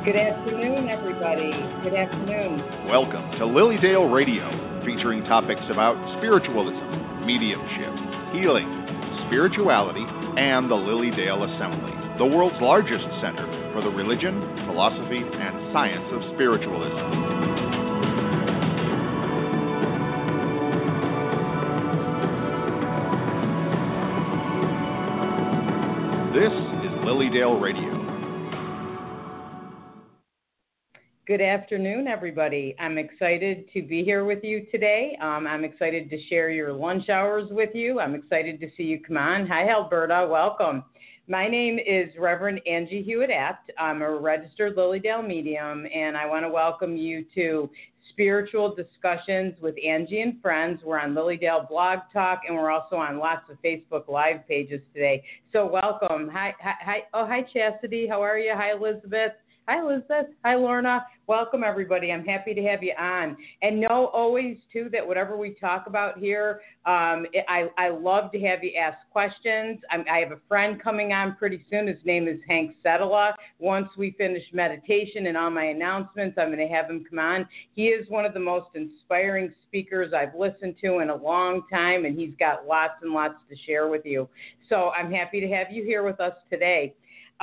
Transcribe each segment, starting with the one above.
Good afternoon, everybody. Good afternoon. Welcome to Lilydale Radio, featuring topics about spiritualism, mediumship, healing, spirituality, and the Lilydale Assembly, the world's largest center for the religion, philosophy, and science of spiritualism. This is Lilydale Radio. Good afternoon, everybody. I'm excited to be here with you today. I'm excited to share your lunch hours with you. I'm excited to see you come on. Hi, Alberta. Welcome. My name is Reverend Angie Hewitt-Apt. I'm a registered Lilydale medium, and I want to welcome you to Spiritual Discussions with Angie and Friends. We're on Lilydale Blog Talk, and we're also on lots of Facebook Live pages today. So welcome. Hi. Oh, hi, Chastity. How are you? Hi, Elizabeth. Hi, Elizabeth. Hi, Lorna. Welcome, everybody. I'm happy to have you on. And know always, too, that whatever we talk about here, I love to have you ask questions. I have a friend coming on pretty soon. His name is Hank Setela. Once we finish meditation and all my announcements, I'm going to have him come on. He is one of the most inspiring speakers I've listened to in a long time, and he's got lots and lots to share with you. So I'm happy to have you here with us today.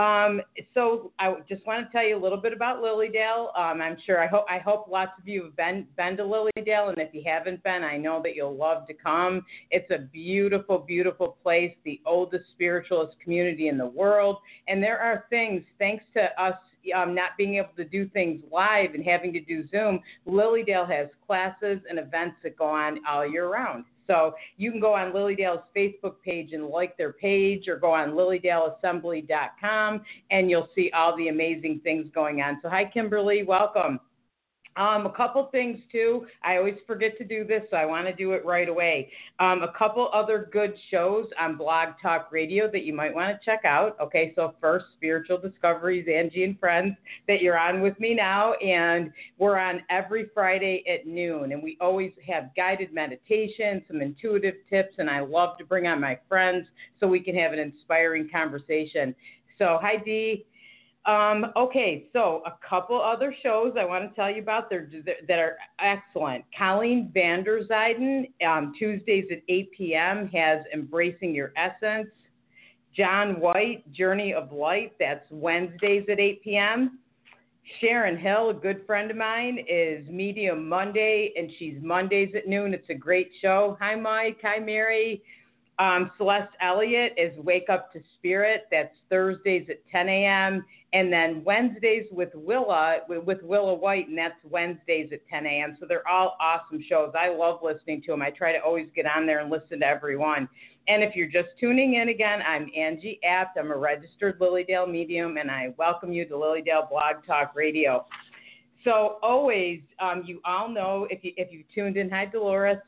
So I just want to tell you a little bit about Lilydale. I hope lots of you have been to Lilydale, and if you haven't been, I know that you'll love to come. It's a beautiful, beautiful place, the oldest spiritualist community in the world, and there are things, thanks to us not being able to do things live and having to do Zoom, Lilydale has classes and events that go on all year round. So you can go on Lilydale's Facebook page and like their page, or go on lilydaleassembly.com, and you'll see all the amazing things going on. So hi, Kimberly. Welcome. A couple things, too. I always forget to do this, so I want to do it right away. A couple other good shows on Blog Talk Radio that you might want to check out. Okay, so first, Spiritual Discoveries, Angie and Friends, that you're on with me now, and we're on every Friday at noon, and we always have guided meditation, some intuitive tips, and I love to bring on my friends so we can have an inspiring conversation. So, hi, Dee. Okay, so a couple other shows I want to tell you about that are excellent. Colleen Vander Zijden, Tuesdays at 8 p.m., has Embracing Your Essence. John White, Journey of Light, that's Wednesdays at 8 p.m. Sharon Hill, a good friend of mine, is Medium Monday, and she's Mondays at noon. It's a great show. Hi, Mike. Hi, Mary. Celeste Elliott is Wake Up to Spirit. That's Thursdays at 10 a.m. And then Wednesdays with Willa White, and that's Wednesdays at 10 a.m. So they're all awesome shows. I love listening to them. I try to always get on there and listen to everyone. And if you're just tuning in again, I'm Angie Apt. I'm a registered Lilydale medium, and I welcome you to Lilydale Blog Talk Radio. So always, you all know, if you tuned in, hi, Dolores.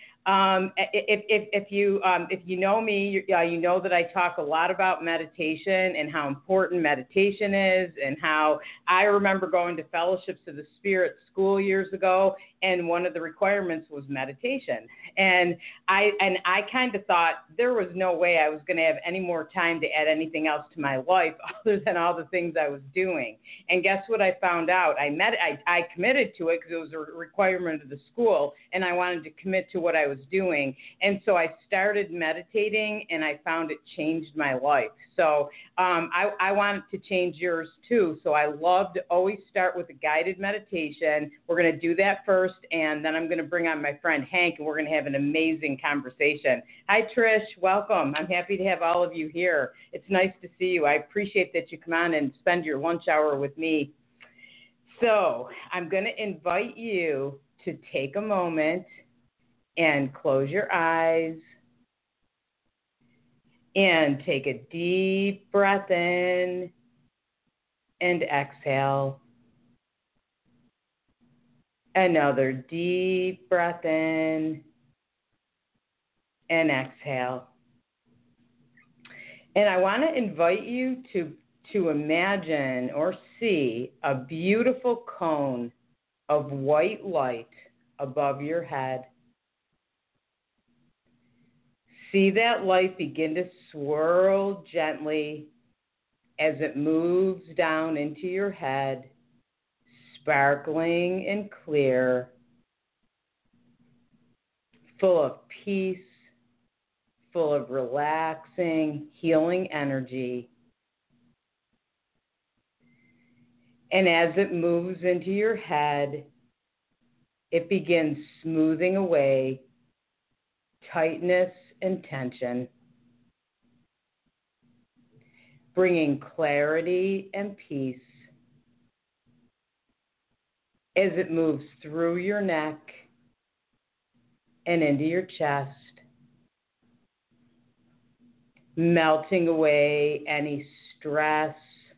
If you know me, you know that I talk a lot about meditation and how important meditation is, and how I remember going to Fellowships of the Spirit school years ago, and one of the requirements was meditation. And I kind of thought there was no way I was going to have any more time to add anything else to my life other than all the things I was doing. And guess what I found out? I committed to it because it was a requirement of the school, and I wanted to commit to what I was doing. And so I started meditating, and I found it changed my life. So I wanted to change yours too. So I love to always start with a guided meditation. We're going to do that first, and then I'm going to bring on my friend Hank, and we're going to have an amazing conversation. Hi, Trish. Welcome. I'm happy to have all of you here. It's nice to see you. I appreciate that you come on and spend your lunch hour with me. So I'm going to invite you to take a moment and close your eyes and take a deep breath in and exhale. Another deep breath in and exhale. And I want to invite you to imagine or see a beautiful cone of white light above your head. See that light begin to swirl gently as it moves down into your head sparkling and clear, full of peace, full of relaxing, healing energy. And as it moves into your head, it begins smoothing away tightness and tension, bringing clarity and peace as it moves through your neck and into your chest, melting away any stress.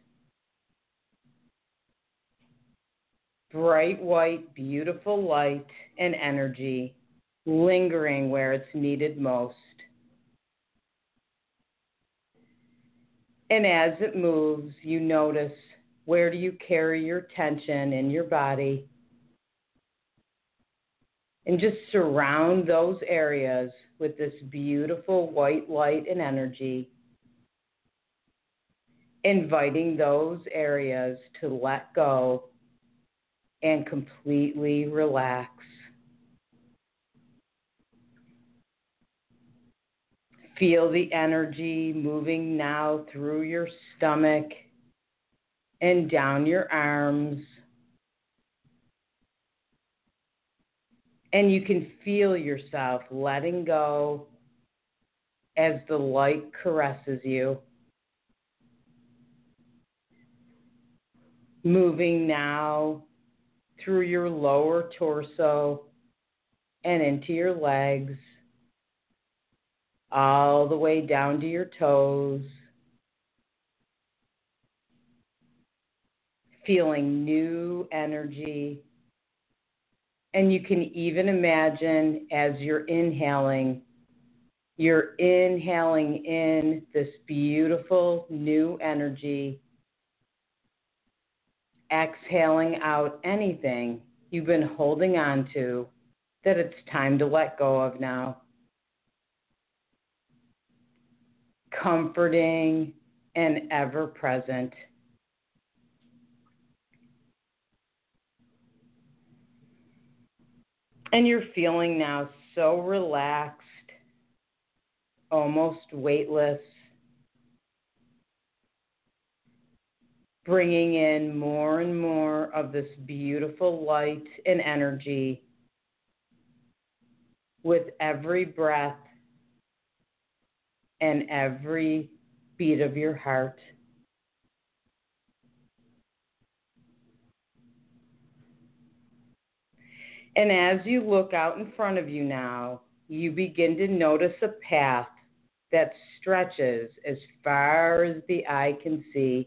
Bright white, beautiful light and energy lingering where it's needed most. And as it moves, you notice, where do you carry your tension in your body? And just surround those areas with this beautiful white light and energy, inviting those areas to let go and completely relax. Feel the energy moving now through your stomach and down your arms. And you can feel yourself letting go as the light caresses you. Moving now through your lower torso and into your legs, all the way down to your toes. Feeling new energy. And you can even imagine as you're inhaling in this beautiful new energy, exhaling out anything you've been holding on to that it's time to let go of now. Comforting and ever present. And you're feeling now so relaxed, almost weightless, bringing in more and more of this beautiful light and energy with every breath and every beat of your heart. And as you look out in front of you now, you begin to notice a path that stretches as far as the eye can see.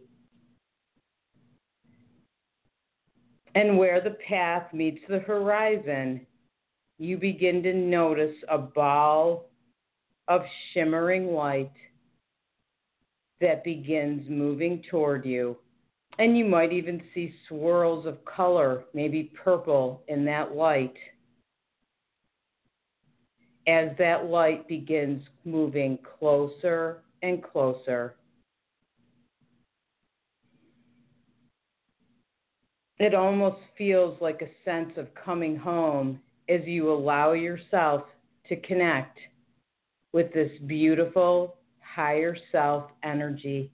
And where the path meets the horizon, you begin to notice a ball of shimmering light that begins moving toward you. And you might even see swirls of color, maybe purple, in that light. As that light begins moving closer and closer. It almost feels like a sense of coming home as you allow yourself to connect with this beautiful higher self energy.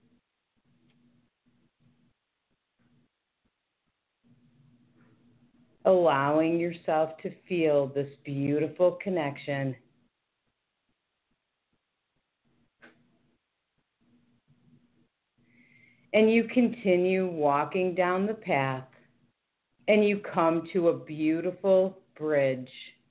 Allowing yourself to feel this beautiful connection. And you continue walking down the path, and you come to a beautiful bridge.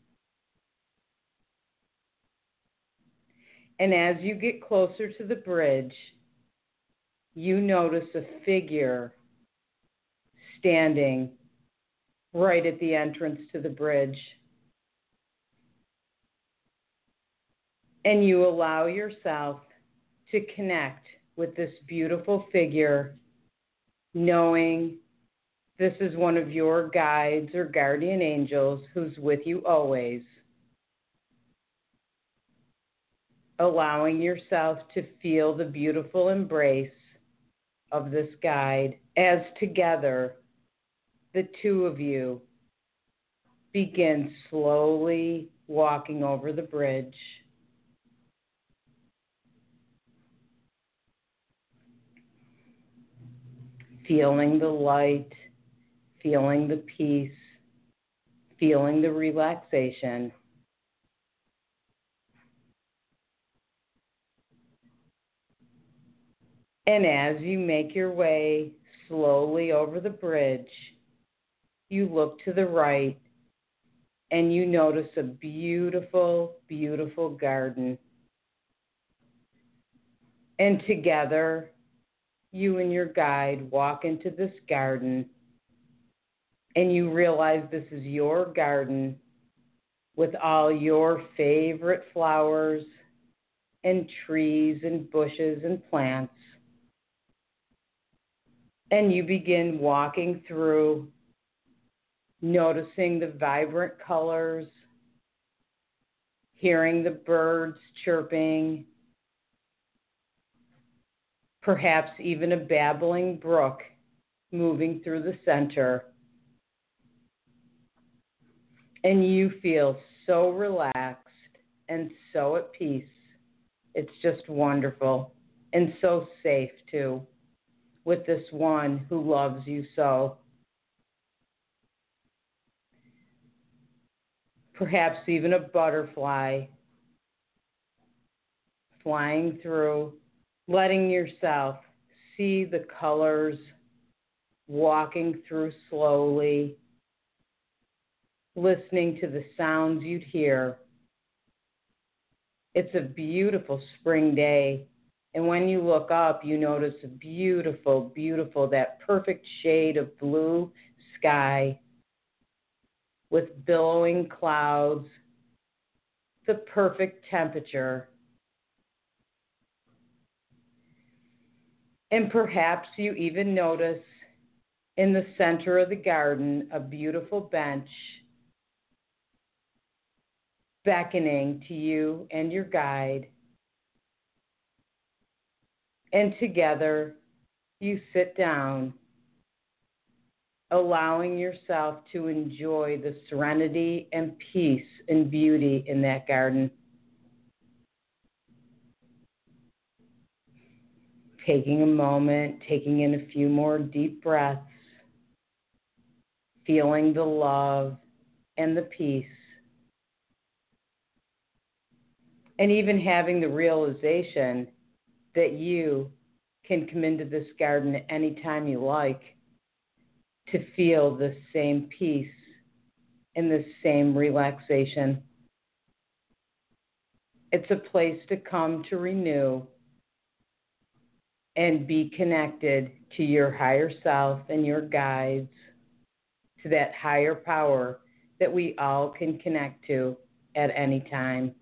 And as you get closer to the bridge, you notice a figure standing right at the entrance to the bridge. And you allow yourself to connect with this beautiful figure, knowing this is one of your guides or guardian angels who's with you always. Allowing yourself to feel the beautiful embrace of this guide as together the two of you begin slowly walking over the bridge. Feeling the light, feeling the peace, feeling the relaxation. And as you make your way slowly over the bridge, you look to the right and you notice a beautiful, beautiful garden. And together, you and your guide walk into this garden and you realize this is your garden with all your favorite flowers and trees and bushes and plants. And you begin walking through, noticing the vibrant colors, hearing the birds chirping, perhaps even a babbling brook moving through the center. And you feel so relaxed and so at peace. It's just wonderful and so safe too, with this one who loves you so. Perhaps even a butterfly flying through, letting yourself see the colors, walking through slowly, listening to the sounds you'd hear. It's a beautiful spring day, and when you look up, you notice a beautiful, beautiful, that perfect shade of blue sky with billowing clouds, the perfect temperature. And perhaps you even notice in the center of the garden a beautiful bench beckoning to you and your guide. And together you sit down, allowing yourself to enjoy the serenity and peace and beauty in that garden. Taking a moment, taking in a few more deep breaths, feeling the love and the peace, and even having the realization that you can come into this garden at any time you like to feel the same peace and the same relaxation. It's a place to come to renew and be connected to your higher self and your guides, to that higher power that we all can connect to at any time.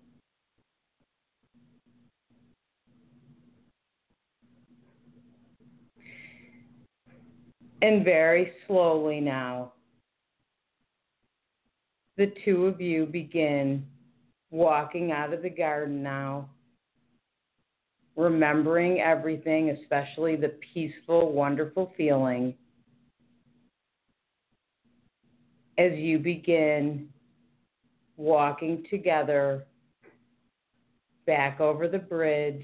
And very slowly now, the two of you begin walking out of the garden now, remembering everything, especially the peaceful, wonderful feeling, as you begin walking together back over the bridge,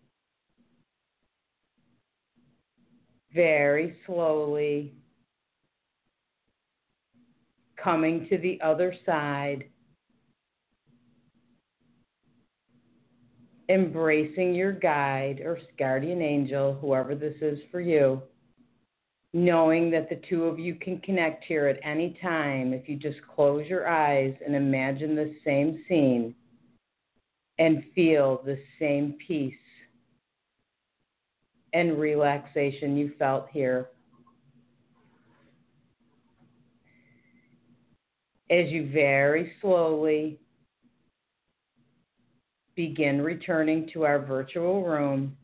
very slowly, coming to the other side, embracing your guide or guardian angel, whoever this is for you, knowing that the two of you can connect here at any time if you just close your eyes and imagine the same scene and feel the same peace and relaxation you felt here. As you very slowly begin returning to our virtual room,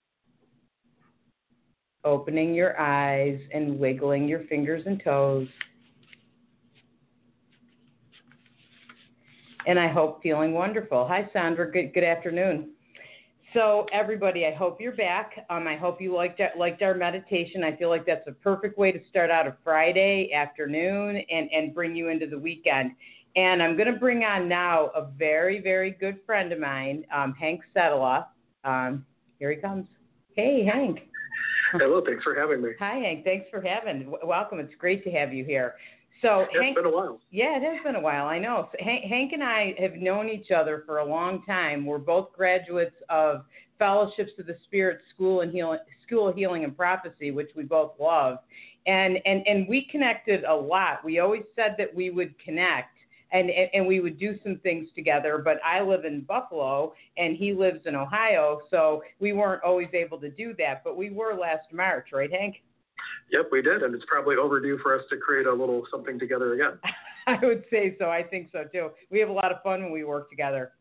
opening your eyes and wiggling your fingers and toes, and I hope feeling wonderful. Hi, Sandra. Good afternoon. So everybody, I hope you're back. I hope you liked our meditation. I feel like that's a perfect way to start out a Friday afternoon and bring you into the weekend. And I'm going to bring on now a very, very good friend of mine, Hank Settala. Here he comes. Hey, Hank. Hello, thanks for having me. Hi, Hank. Thanks for welcome. It's great to have you here. So Hank, it's been a while. Yeah, it has been a while, I know. So Hank and I have known each other for a long time. We're both graduates of Fellowships of the Spirit School of Healing and Prophecy, which we both love. And we connected a lot. We always said that we would connect and we would do some things together, but I live in Buffalo and he lives in Ohio, so we weren't always able to do that, but we were last March, right, Hank? Yep, we did, and it's probably overdue for us to create a little something together again. I would say so. I think so, too. We have a lot of fun when we work together.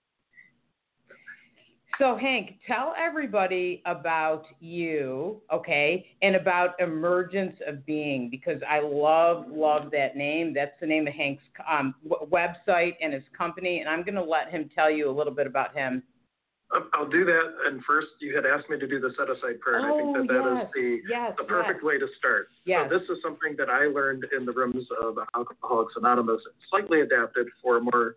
So, Hank, tell everybody about you, okay, and about Emergence of Being, because I love that name. That's the name of Hank's website and his company, and I'm going to let him tell you a little bit about him. I'll do that. And first, you had asked me to do the set-aside prayer, and I think that is the perfect way to start. Yes. So this is something that I learned in the rooms of Alcoholics Anonymous, slightly adapted for a more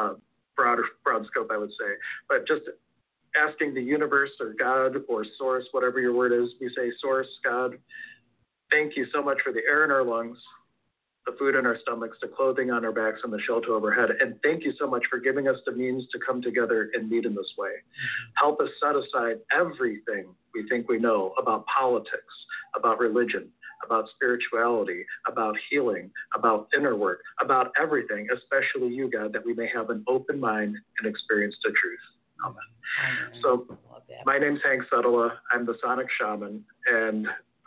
broad scope, I would say. But just asking the universe or God or source, whatever your word is, we say source, God, thank you so much for the air in our lungs, the food in our stomachs, the clothing on our backs, and the shelter overhead. And thank you so much for giving us the means to come together and meet in this way. Help us set aside everything we think we know about politics, about religion, about spirituality, about healing, about inner work, about everything, especially you, God, that we may have an open mind and experience the truth. Amen. So my name's Hank Settala. I'm the Sonic Shaman, and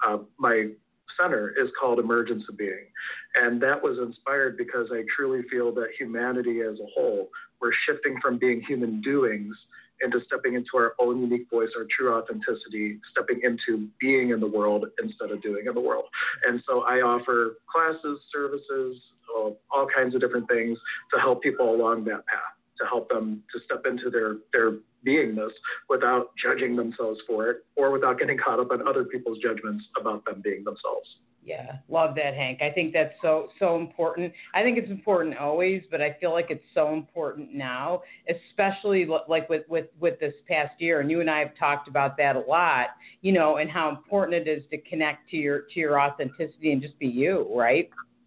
my center is called Emergence of Being. And that was inspired because I truly feel that humanity as a whole, we're shifting from being human doings into stepping into our own unique voice, our true authenticity, stepping into being in the world instead of doing in the world. And so I offer classes, services, all kinds of different things to help people along that path, to help them to step into their beingness without judging themselves for it or without getting caught up in other people's judgments about them being themselves. Yeah, love that, Hank. I think that's so important. I think it's important always, but I feel like it's so important now, especially like with this past year. And you and I have talked about that a lot, you know, and how important it is to connect to your authenticity and just be you, right?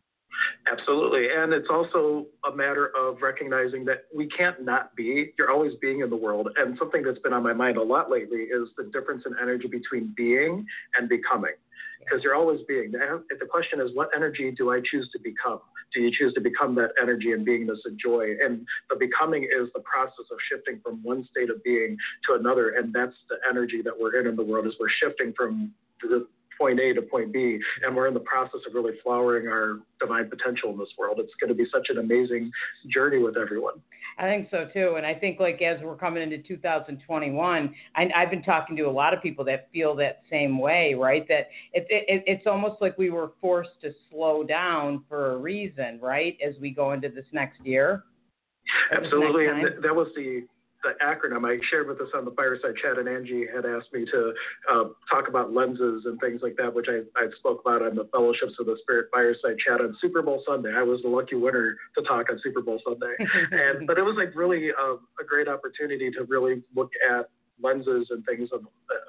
Absolutely. And it's also a matter of recognizing that we can't not be. You're always being in the world. And something that's been on my mind a lot lately is the difference in energy between being and becoming. Because you're always being. The question is, what energy do I choose to become? Do you choose to become that energy and beingness and joy? And the becoming is the process of shifting from one state of being to another. And that's the energy that we're in the world, is we're shifting from the point A to point B, and we're in the process of really flowering our divine potential in this world. It's going to be such an amazing journey with everyone. I think so too, and I think like as we're coming into 2021, I've been talking to a lot of people that feel that same way, right? That it's almost like we were forced to slow down for a reason, right? As we go into this next year. Absolutely, and that was the acronym I shared with us on the fireside chat, and Angie had asked me to talk about lenses and things like that, which I spoke about on the Fellowships of the Spirit fireside chat on Super Bowl Sunday. I was the lucky winner to talk on Super Bowl Sunday. But it was like really a great opportunity to really look at lenses and things of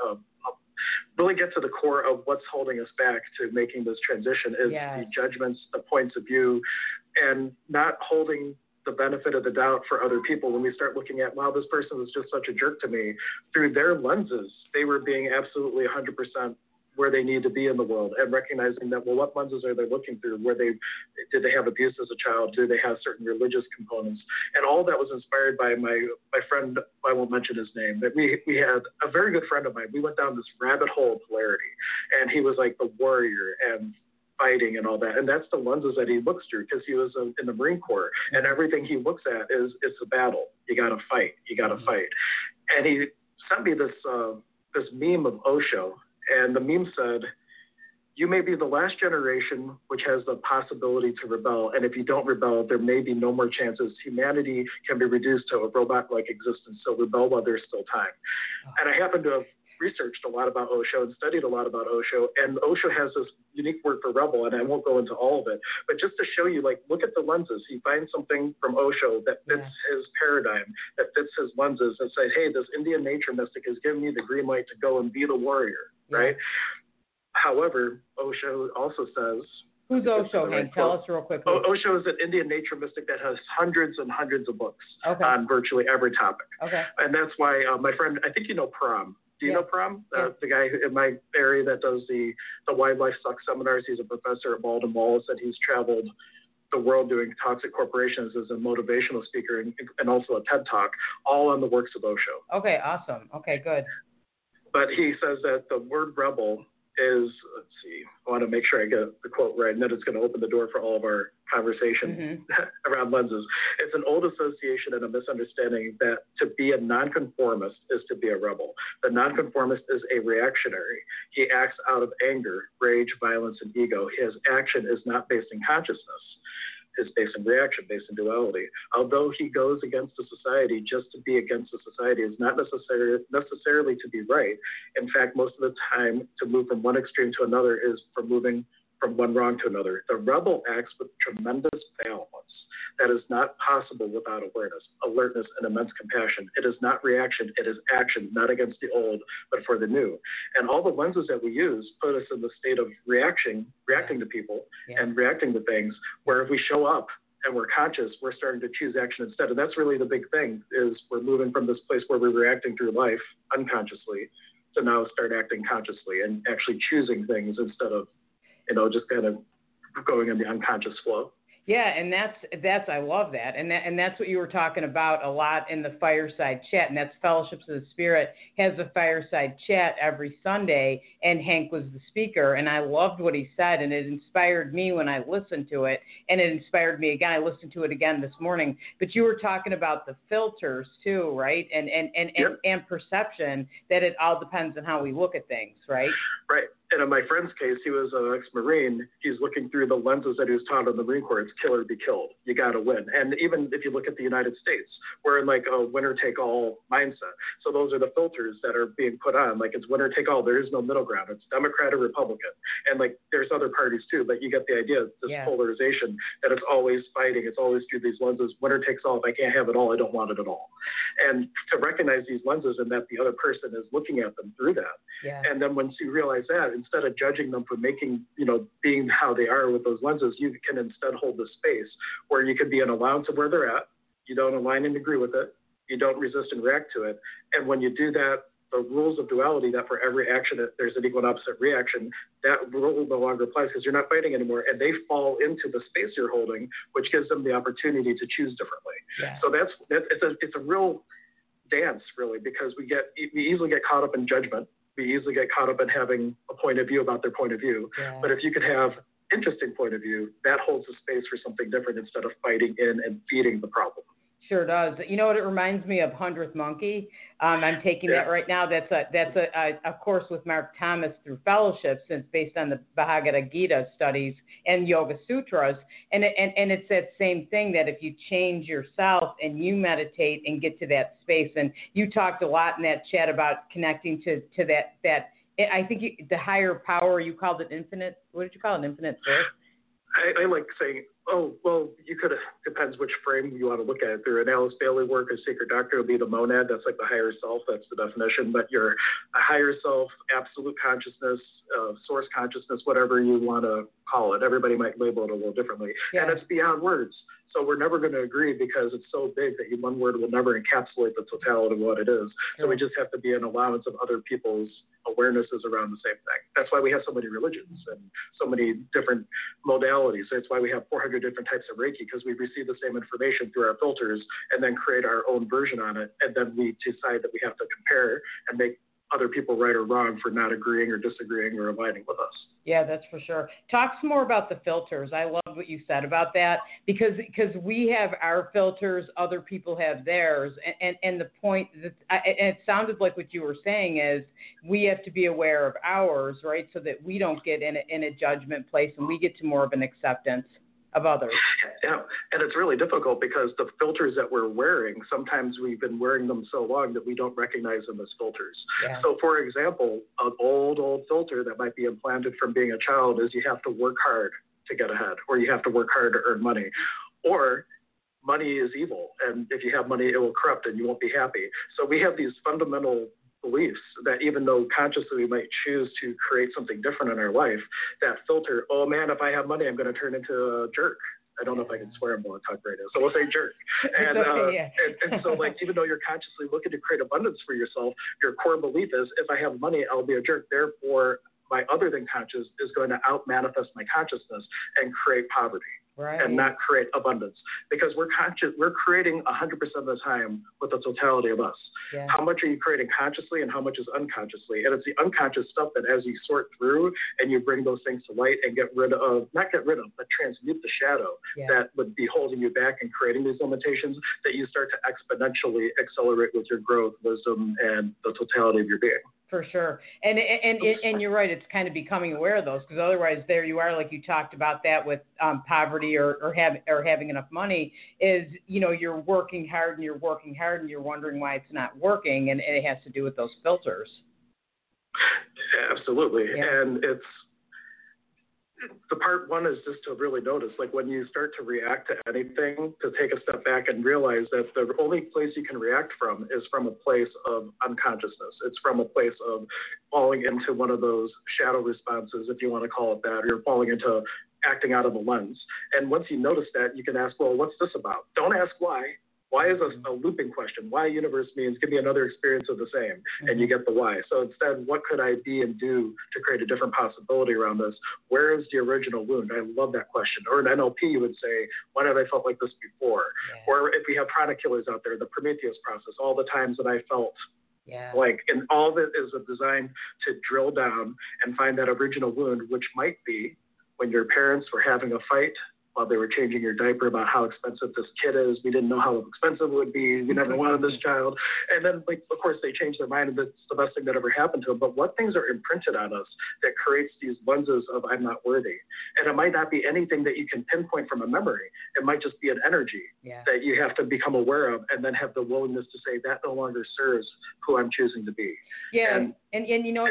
really get to the core of what's holding us back to making this transition is the judgments, the points of view, and not holding the benefit of the doubt for other people. When we start looking at, wow, this person was just such a jerk to me, through their lenses, they were being absolutely 100% where they need to be in the world, and recognizing that, well, what lenses are they looking through? Did they have abuse as a child? Do they have certain religious components? And all that was inspired by my friend, I won't mention his name, but we had a very good friend of mine. We went down this rabbit hole of polarity, and he was like the warrior and fighting and all that. And that's the lenses that he looks through, because he was in the Marine Corps, and everything he looks at is it's a battle. You got to fight. You got to fight. And he sent me this meme of Osho, and the meme said, you may be the last generation which has the possibility to rebel. And if you don't rebel, there may be no more chances. Humanity can be reduced to a robot-like existence. So rebel while there's still time. And I happen to have researched a lot about Osho and studied a lot about Osho. And Osho has this unique word for rebel, and I won't go into all of it. But just to show you, like, look at the lenses. He finds something from Osho that fits his paradigm, that fits his lenses, and says, hey, this Indian nature mystic is giving me the green light to go and be the warrior, right? However, Osho also says... Who's Osho, Hank? Tell us real quick. Osho is an Indian nature mystic that has hundreds and hundreds of books on virtually every topic. And that's why my friend, I think you know Param. Do you know Param? The guy in my area that does the Wildlife Sucks seminars. He's a professor at Walden Wallace, and he's traveled the world doing toxic corporations as a motivational speaker and also a TED Talk, all on the works of Osho. Okay, awesome. Okay, good. But he says that the word rebel is, let's see, I want to make sure I get the quote right, and then it's going to open the door for all of our conversation around lenses. It's an old association and a misunderstanding that to be a nonconformist is to be a rebel. The nonconformist is a reactionary. He acts out of anger, rage, violence, and ego. His action is not based in consciousness. Is based in reaction, based in duality. Although he goes against the society, just to be against the society is not necessarily to be right. In fact, most of the time, to move from one extreme to another is from moving from one wrong to another. The rebel acts with tremendous balance. That is not possible without awareness, alertness, and immense compassion. It is not reaction, it is action, not against the old, but for the new. And all the lenses that we use put us in the state of reacting to people and reacting to things, where if we show up and we're conscious, we're starting to choose action instead. And that's really the big thing, is we're moving from this place where we're reacting through life unconsciously to now start acting consciously and actually choosing things instead of, just kind of going in the unconscious flow. Yeah, and that's I love that. And that's what you were talking about a lot in the Fireside Chat, and that's Fellowships of the Spirit has a Fireside Chat every Sunday, and Hank was the speaker, and I loved what he said, and it inspired me when I listened to it, and it inspired me again. I listened to it again this morning. But you were talking about the filters too, right? And perception, that it all depends on how we look at things, right? Right. And in my friend's case, he was an ex-Marine. He's looking through the lenses that he was taught in the Marine Corps. It's kill or be killed. You got to win. And even if you look at the United States, we're in like a winner-take-all mindset. So those are the filters that are being put on. Like, it's winner-take-all. There is no middle ground. It's Democrat or Republican. And like, there's other parties too, but you get the idea. This polarization, that it's always fighting. It's always through these lenses. Winner takes all. If I can't have it all, I don't want it at all. And to recognize these lenses and that the other person is looking at them through that. And then once you realize that, instead of judging them for being how they are with those lenses, you can instead hold the space where you can be an allowance of where they're at. You don't align and agree with it. You don't resist and react to it. And when you do that, the rules of duality, that for every action there's an equal and opposite reaction, that rule no longer applies because you're not fighting anymore, and they fall into the space you're holding, which gives them the opportunity to choose differently. So it's a real dance, really, because we easily get caught up in judgment. We easily get caught up in having a point of view about their point of view. But if you could have interesting point of view, that holds a space for something different instead of fighting in and feeding the problem. Sure does. You know what? It reminds me of 100th Monkey. I'm taking that right now. That's a course with Mark Thomas through Fellowships, and it's based on the Bhagavad Gita studies and Yoga Sutras. And it's that same thing, that if you change yourself and you meditate and get to that space, and you talked a lot in that chat about connecting to that. I think the higher power, you called it infinite. What did you call it? Infinite source? I like saying, you could, depends which frame you want to look at it through. An Alice Bailey work, a Sacred Doctrine would be the monad. That's like the higher self. That's the definition. But your a higher self, absolute consciousness, source consciousness, whatever you want to call it. Everybody might label it a little differently. And it's beyond words. So we're never going to agree because it's so big that one word will never encapsulate the totality of what it is. So we just have to be an allowance of other people's awarenesses around the same thing. That's why we have so many religions and so many different modalities. That's why we have 400 different types of Reiki, because we receive the same information through our filters and then create our own version on it. And then we decide that we have to compare and make other people right or wrong for not agreeing or disagreeing or aligning with us. Yeah, that's for sure. Talk some more about the filters. I love what you said about that because we have our filters, other people have theirs, and the point that and it sounded like what you were saying is we have to be aware of ours, right, so that we don't get in a judgment place and we get to more of an acceptance of others. Yeah, and it's really difficult because the filters that we're wearing, sometimes we've been wearing them so long that we don't recognize them as filters. Yeah. So, for example, an old filter that might be implanted from being a child is you have to work hard to get ahead, or you have to work hard to earn money, or money is evil, and if you have money, it will corrupt and you won't be happy. So we have these fundamental beliefs that even though consciously we might choose to create something different in our life, that filter, oh man, if I have money, I'm going to turn into a jerk. I don't know if I can swear on Blog Talk Radio, so we'll say jerk. And, okay, yeah. and so like, even though you're consciously looking to create abundance for yourself, your core belief is if I have money, I'll be a jerk. Therefore, my other than conscious is going to out manifest my consciousness and create poverty. Right. And not create abundance, because we're creating 100% of the time with the totality of us. Yeah. How much are you creating consciously and how much is unconsciously? And it's the unconscious stuff that as you sort through and you bring those things to light and not get rid of, but transmute the shadow that would be holding you back and creating these limitations, that you start to exponentially accelerate with your growth, wisdom, and the totality of your being. For sure. And you're right, it's kind of becoming aware of those, because otherwise there you are, like you talked about that with poverty or having enough money is, you're working hard and you're wondering why it's not working, and it has to do with those filters. Absolutely. Yeah. And the part one is just to really notice, like when you start to react to anything, to take a step back and realize that the only place you can react from is from a place of unconsciousness. It's from a place of falling into one of those shadow responses, if you want to call it that, or you're falling into acting out of a lens. And once you notice that, you can ask, well, what's this about? Don't ask why. Why is a looping question? Why universe means give me another experience of the same, and you get the why. So instead, what could I be and do to create a different possibility around this? Where is the original wound? I love that question. Or in NLP, you would say, when have I felt like this before? Yeah. Or if we have chronic killers out there, the Prometheus process, all the times that I felt like, and all of it is designed to drill down and find that original wound, which might be when your parents were having a fight while they were changing your diaper about how expensive this kid is. We didn't know how expensive it would be. We never wanted this child. And then, of course, they changed their mind, and that's the best thing that ever happened to them. But what things are imprinted on us that creates these lenses of I'm not worthy? And it might not be anything that you can pinpoint from a memory. It might just be an energy that you have to become aware of, and then have the willingness to say that no longer serves who I'm choosing to be. Yeah, and Hank,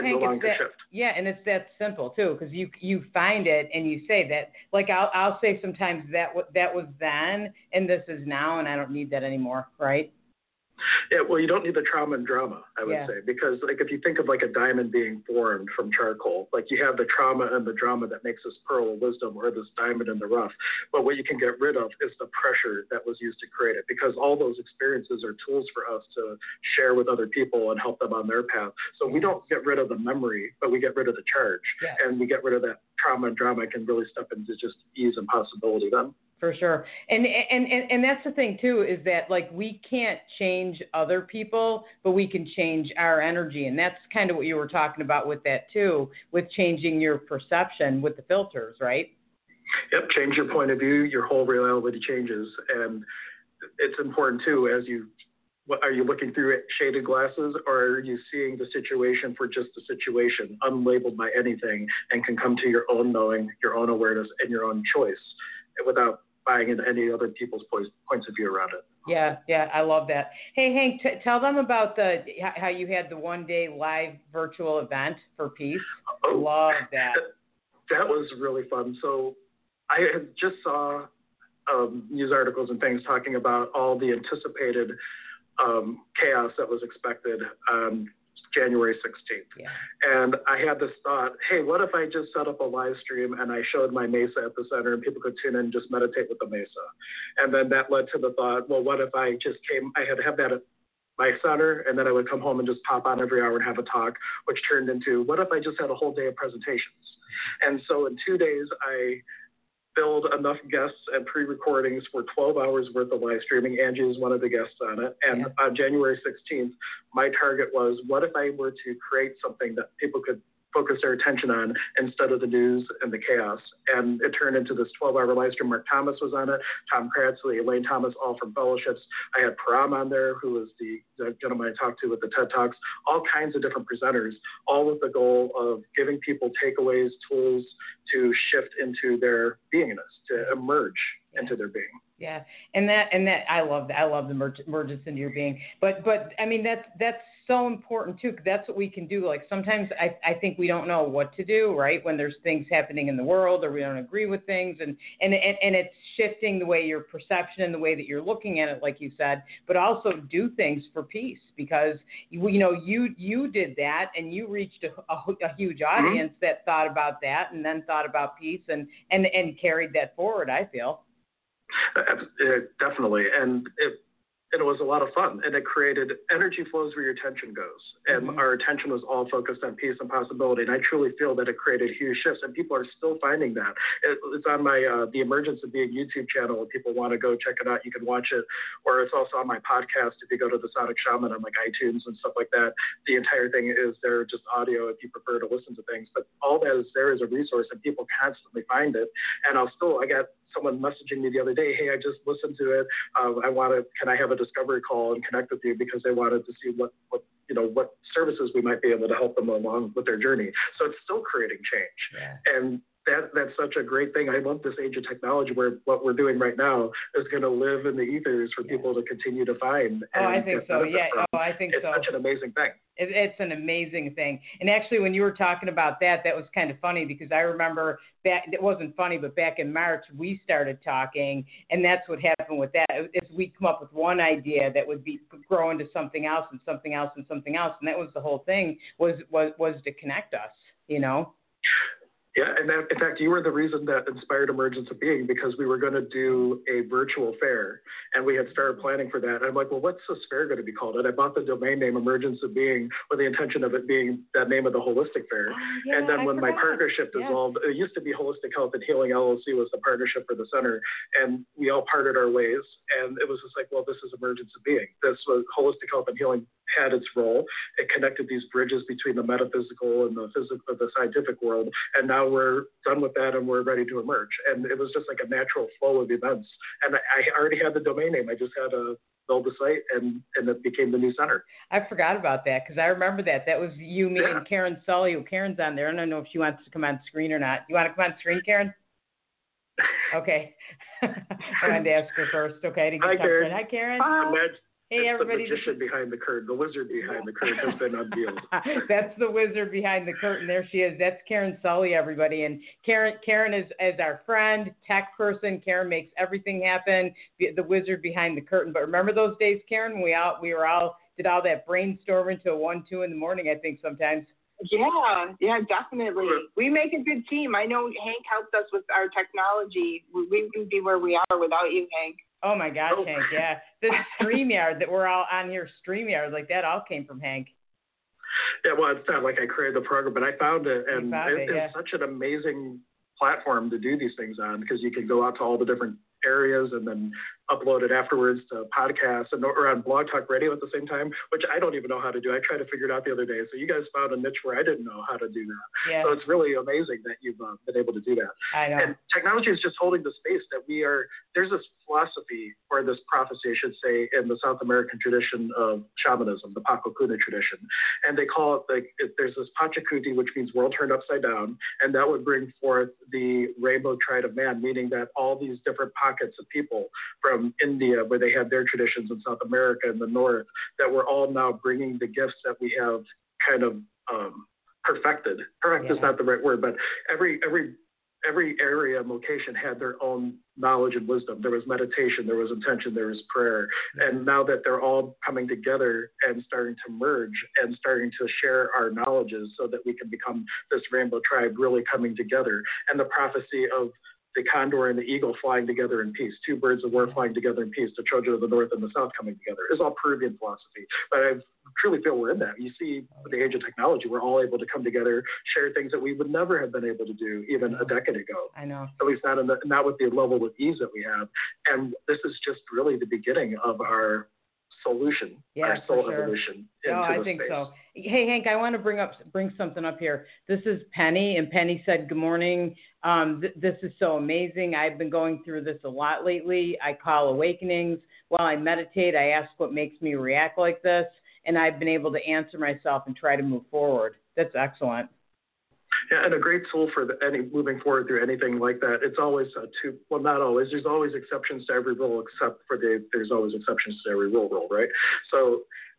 and it's that simple too, because you find it and you say that, like I'll say sometimes that was then and this is now, and I don't need that anymore, right? Yeah, well, you don't need the trauma and drama, I would say, because like if you think of like a diamond being formed from charcoal, like you have the trauma and the drama that makes this pearl of wisdom or this diamond in the rough. But what you can get rid of is the pressure that was used to create it, because all those experiences are tools for us to share with other people and help them on their path. So we don't get rid of the memory, but we get rid of the charge, and we get rid of that trauma and drama. Can really step into just ease and possibility then. For sure. And that's the thing too, is that like we can't change other people, but we can change our energy. And that's kind of what you were talking about with that too, with changing your perception with the filters, right? Yep. Change your point of view, your whole reality changes. And it's important too, are you looking through shaded glasses, or are you seeing the situation for just the situation, unlabeled by anything, and can come to your own knowing, your own awareness, and your own choice without buying into any other people's points of view around it. Yeah, I love that. Hey, Hank, tell them about how you had the one-day live virtual event for peace. Love that. That was really fun. So I had just saw news articles and things talking about all the anticipated chaos that was expected on January 16th. Yeah. And I had this thought, hey, what if I just set up a live stream and I showed my mesa at the center and people could tune in and just meditate with the mesa? And then that led to the thought, well, what if I just I had that at my center, and then I would come home and just pop on every hour and have a talk, which turned into, what if I just had a whole day of presentations? And so in 2 days, I build enough guests and pre-recordings for 12 hours worth of live streaming. Angie is one of the guests on it. And on January 16th, my target was, what if I were to create something that people could focus their attention on instead of the news and the chaos? And it turned into this 12-hour live stream. Mark Thomas was on it, Tom Kratzley, Elaine Thomas, all from Fellowships. I had Param on there, who was the gentleman I talked to with the TED Talks, all kinds of different presenters, all with the goal of giving people takeaways, tools to shift into their beingness, to emerge into their being. Yeah, and that I love that. I love the emergence into your being. But I mean that's so important too, because that's what we can do. Like sometimes I think we don't know what to do, right? When there's things happening in the world or we don't agree with things, and it's shifting the way your perception and the way that you're looking at it, like you said. But also do things for peace, because you did that and you reached a huge audience that thought about that and then thought about peace and carried that forward, I feel. Definitely. And it was a lot of fun, and it created energy flows where your attention goes. And our attention was all focused on peace and possibility. And I truly feel that it created huge shifts, and people are still finding that. It's on my The Emergence of Being YouTube channel. If people want to go check it out, you can watch it. Or it's also on my podcast. If you go to the Sonic Shaman on like iTunes and stuff like that, the entire thing is there, just audio if you prefer to listen to things. But all that is there as a resource, and people constantly find it. And I got someone messaging me the other day, hey, I just listened to it. Can I have a discovery call and connect with you, because they wanted to see what services we might be able to help them along with their journey. So it's still creating change. Yeah. And that's such a great thing. I love this age of technology where what we're doing right now is going to live in the ethers for people to continue to find. I think so. Yeah. I think so. It's such an amazing thing. It's an amazing thing. And actually, when you were talking about that was kind of funny, because I remember it wasn't funny, but back in March, we started talking, and that's what happened with that. Is we'd come up with one idea that would grow into something else and something else and something else. And that was the whole thing, was to connect us, Yeah, and in fact, you were the reason that inspired Emergence of Being, because we were going to do a virtual fair, and we had started planning for that. And I'm like, well, what's this fair going to be called? And I bought the domain name Emergence of Being with the intention of it being that name of the holistic fair. And then when my partnership dissolved, it used to be Holistic Health and Healing LLC was the partnership for the center, and we all parted our ways. And it was just like, well, this is Emergence of Being. This was Holistic Health and Healing had its role. It connected these bridges between the metaphysical and the physical, the scientific world. And now we're done with that and we're ready to emerge. And it was just like a natural flow of events. And I already had the domain name. I just had to build the site, and it became the new center. I forgot about that, because I remember that. That was you, me, and Karen Sully. Karen's on there. I don't know if she wants to come on screen or not. You want to come on screen, Karen? Okay. I wanted to ask her first. Okay. Hi, Karen. Hi, Karen. Hey, everybody. The magician behind the curtain, the wizard behind the curtain has been unveiled. That's the wizard behind the curtain. There she is. That's Karen Sully, everybody. And Karen is our friend, tech person. Karen makes everything happen, the wizard behind the curtain. But remember those days, Karen, we did all that brainstorming till 1, 2 in the morning, I think, sometimes. Yeah, definitely. We make a good team. I know Hank helped us with our technology. We wouldn't be where we are without you, Hank. Oh, my gosh, Hank, yeah. The StreamYard that we're all on here, StreamYard, like that all came from Hank. Yeah, well, it's not like I created the program, but I found it, and it's such an amazing platform to do these things on, because you can go out to all the different areas and then upload it afterwards to podcasts or on Blog Talk Radio at the same time, which I don't even know how to do. I tried to figure it out the other day. So you guys found a niche where I didn't know how to do that. Yeah. So it's really amazing that you've been able to do that. I know. And technology is just holding the space that there's this philosophy, or this prophecy, I should say, in the South American tradition of shamanism, the Pakokuna tradition. And they call it, there's this Pachacuti, which means world turned upside down. And that would bring forth the rainbow tide of man, meaning that all these different pockets of people from India, where they have their traditions, in South America and the North, that we're all now bringing the gifts that we have kind of perfected. Correct is not the right word, but every area and location had their own knowledge and wisdom. There was meditation, there was intention, there was prayer. And now that they're all coming together and starting to merge and starting to share our knowledges so that we can become this rainbow tribe really coming together. And the prophecy of the condor and the eagle flying together in peace, two birds of war flying together in peace, the Trojan of the North and the South coming together. It's all Peruvian philosophy. But I truly feel we're in that. You see, with the age of technology, we're all able to come together, share things that we would never have been able to do even a decade ago. I know. At least not with the level of ease that we have. And this is just really the beginning of our solution, our soul evolution. I think space. So. Hey, Hank, I want to bring something up here. This is Penny, and Penny said, good morning. This is so amazing. I've been going through this a lot lately. I call awakenings. While I meditate, I ask what makes me react like this, and I've been able to answer myself and try to move forward. That's excellent. Yeah, and a great tool for moving forward through anything like that. It's always not always. There's always exceptions to every rule, except for there's always exceptions to every rule, right? So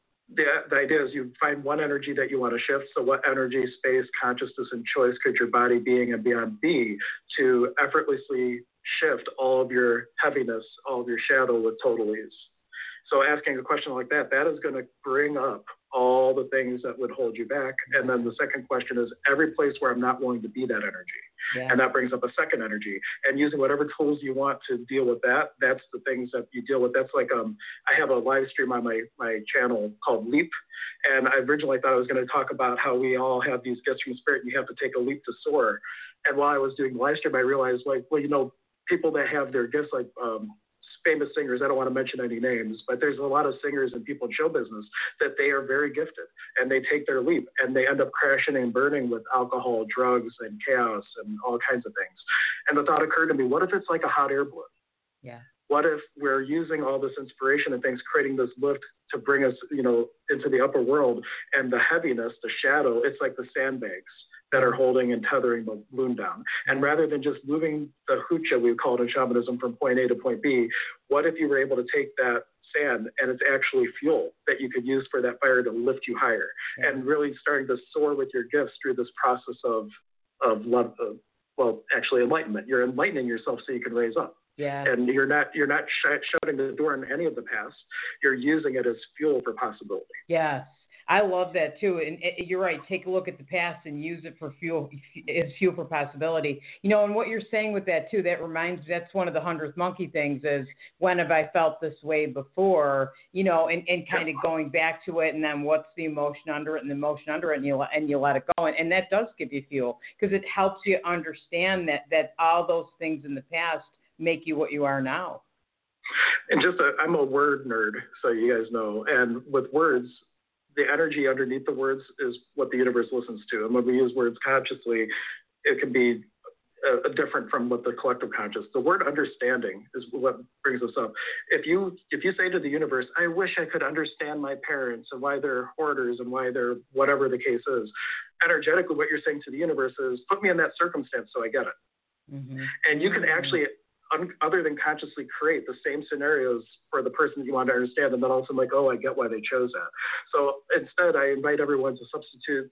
the idea is you find one energy that you want to shift. So what energy, space, consciousness, and choice could your body, being, and beyond be to effortlessly shift all of your heaviness, all of your shadow with total ease? So asking a question like that is going to bring up all the things that would hold you back. And then the second question is every place where I'm not willing to be that energy. Yeah. And that brings up a second energy. And using whatever tools you want to deal with that's the things that you deal with. That's like I have a live stream on my channel called Leap. And I originally thought I was going to talk about how we all have these gifts from spirit and you have to take a leap to soar. And while I was doing the live stream, I realized, people that have their gifts, like famous singers, I don't want to mention any names, but there's a lot of singers and people in show business that they are very gifted and they take their leap and they end up crashing and burning with alcohol, drugs, and chaos and all kinds of things. And the thought occurred to me, what if it's like a hot air balloon? Yeah. What if we're using all this inspiration and things, creating this lift to bring us, into the upper world, and the heaviness, the shadow, it's like the sandbags that are holding and tethering the balloon down. And rather than just moving the hucha, we call it in shamanism, from point A to point B, what if you were able to take that sand and it's actually fuel that you could use for that fire to lift you higher, and really starting to soar with your gifts through this process of love, actually enlightenment. You're enlightening yourself so you can raise up. Yeah. And you're not shutting the door on any of the past. You're using it as fuel for possibility. Yes. I love that too. And you're right. Take a look at the past and use it for fuel, as fuel for possibility. And what you're saying with that too, that reminds me, that's one of the 100th monkey things is, when have I felt this way before, and kind of going back to it, and then what's the emotion under it, and the emotion under it, and you let it go. And that does give you fuel, because it helps you understand that all those things in the past make you what you are now. And I'm a word nerd, so you guys know. And with words, the energy underneath the words is what the universe listens to. And when we use words consciously, it can be different from what the collective conscious. The word understanding is what brings us up. If you say to the universe, I wish I could understand my parents and why they're hoarders and why they're whatever the case is, energetically what you're saying to the universe is, put me in that circumstance so I get it. Mm-hmm. And you can actually, other than consciously, create the same scenarios for the person that you want to understand, and then also I get why they chose that. So instead, I invite everyone to substitute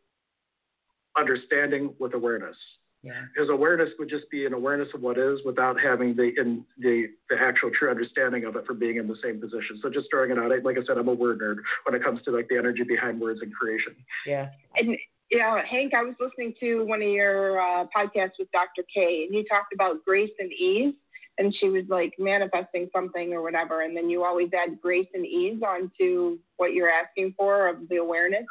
understanding with awareness. Yeah. Because awareness would just be an awareness of what is, without having the actual true understanding of it for being in the same position. So just throwing it out, like I said, I'm a word nerd when it comes to the energy behind words and creation. Yeah. And Hank, I was listening to one of your podcasts with Dr. K, and you talked about grace and ease. And she was like manifesting something or whatever. And then you always add grace and ease onto what you're asking for, of the awareness.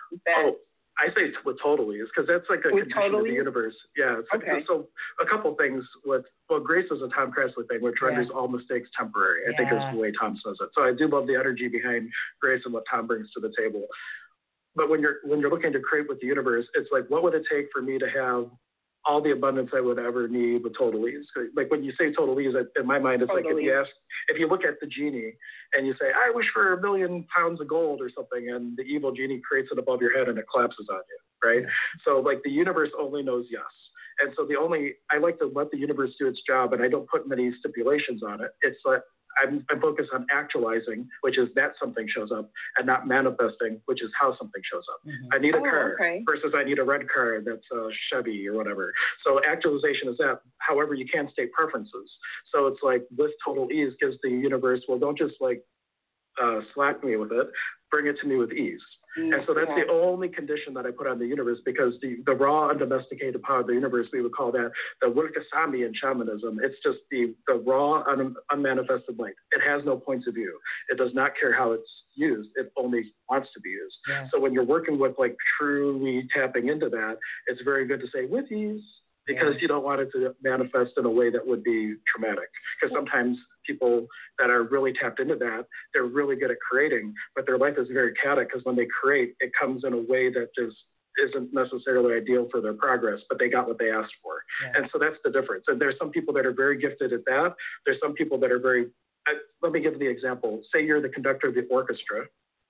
I say with total ease, because that's like a condition of the universe. Yeah. Okay. So a couple things grace is a Tom Cressley thing, which renders all mistakes temporary. I think is the way Tom says it. So I do love the energy behind grace and what Tom brings to the table. But when you're looking to create with the universe, it's like, what would it take for me to have all the abundance I would ever need with total ease? Like when you say total ease, in my mind, it's like if you look at the genie and you say, I wish for 1 million pounds of gold or something, and the evil genie creates it above your head and it collapses on you, right? Yeah. So like the universe only knows yes. And so I like to let the universe do its job, and I don't put many stipulations on it. It's like, I'm focused on actualizing, which is that something shows up, and not manifesting, which is how something shows up. Mm-hmm. I need a car versus I need a red car that's a Chevy or whatever. So actualization is that. However, you can state preferences. So it's like with total ease gives the universe, don't just slack me with it, bring it to me with ease. And so that's the only condition that I put on the universe, because the raw, undomesticated power of the universe, we would call that the Wilkasami in shamanism. It's just the raw, unmanifested light. It has no points of view. It does not care how it's used. It only wants to be used. Yeah. So when you're working with like truly tapping into that, it's very good to say with ease, because you don't want it to manifest in a way that would be traumatic. Because sometimes people that are really tapped into that, they're really good at creating, but their life is very chaotic, because when they create, it comes in a way that just isn't necessarily ideal for their progress, but they got what they asked for. Yeah. And so that's the difference. And there's some people that are very gifted at that. There's some people that are very, let me give the example. Say you're the conductor of the orchestra,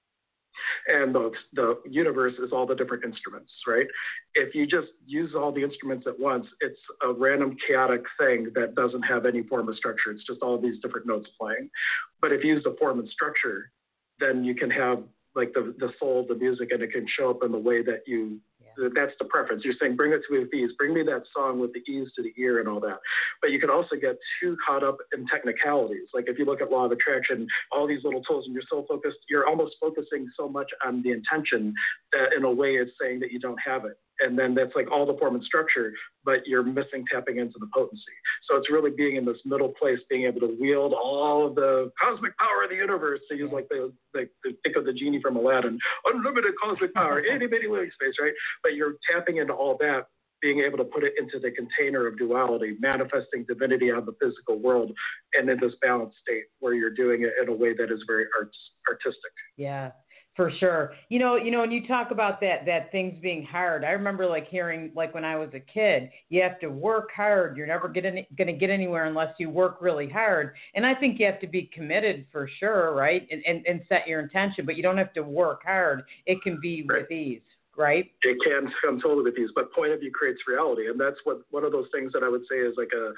and the universe is all the different instruments, right? If you just use all the instruments at once, it's a random chaotic thing that doesn't have any form of structure. It's just all these different notes playing. But if you use the form and structure, then you can have like the soul, the music, and it can show up in the way that you, that's the preference. You're saying, bring it to me with ease, bring me that song with the ease to the ear and all that. But you can also get too caught up in technicalities. Like if you look at law of attraction, all these little tools, and you're so focused, you're almost focusing so much on the intention that in a way it's saying that you don't have it. And then that's like all the form and structure, but you're missing tapping into the potency. So it's really being in this middle place, being able to wield all of the cosmic power of the universe, to use like the think of the genie from Aladdin, unlimited cosmic power, itty bitty living space, right? But you're tapping into all that, being able to put it into the container of duality, manifesting divinity on the physical world, and in this balanced state where you're doing it in a way that is very artistic. Yeah. For sure. You know, when you talk about that things being hard, I remember like hearing, like when I was a kid, you have to work hard. You're never going to get anywhere unless you work really hard. And I think you have to be committed for sure, right? And set your intention, but you don't have to work hard. It can be with ease, right? It can come totally with ease, but point of view creates reality. And that's one of those things that I would say is like a